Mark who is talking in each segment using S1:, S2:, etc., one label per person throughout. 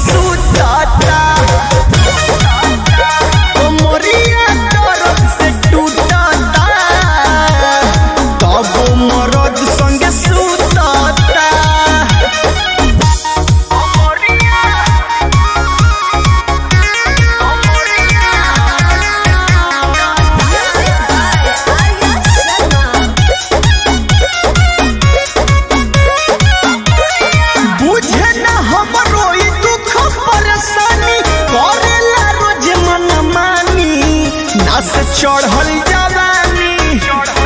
S1: सुताता कमरिया दर्द से टूटाता तब मरद संगे सुताता। बुझे न हमरो ई दुख परेशानी करेला रोज मनमानी नास चढ़ल जवानी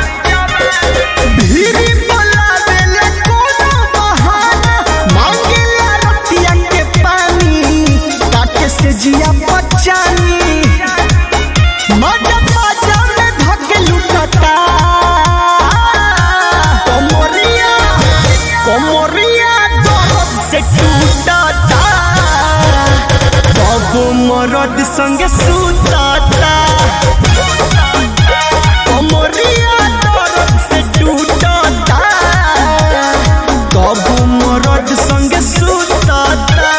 S1: भीरी बोलावेला कोनो बहाना मांगेला रतिया के पानी काटे से जिया बचानी मजा मजा में धके लुटता कमरिया कमरिया दर्द से टूटता तब मरद संगे सुताता कमरिया दर्द से टूटता तब मरद संगे सुताता।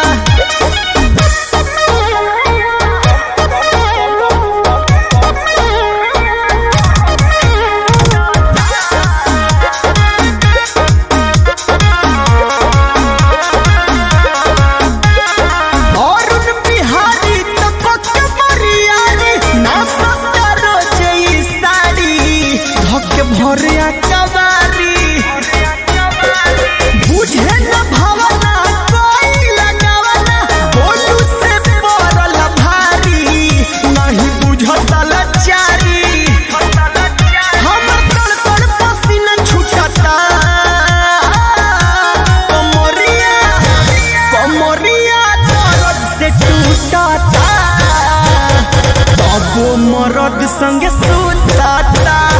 S1: अरुण बिहारी तो पक्के मरियारी ना सस्ता रोजे ई साड़ी धक्के भरिया कबारी बुझे न भावना कोई लगावना बोलू से पड़ल भारी नहीं बुझता लाचारी हम तड़ तड़ पसीना छूटता कमरिया कमरिया दर्द से टूटता तब मरद संगे सुताता।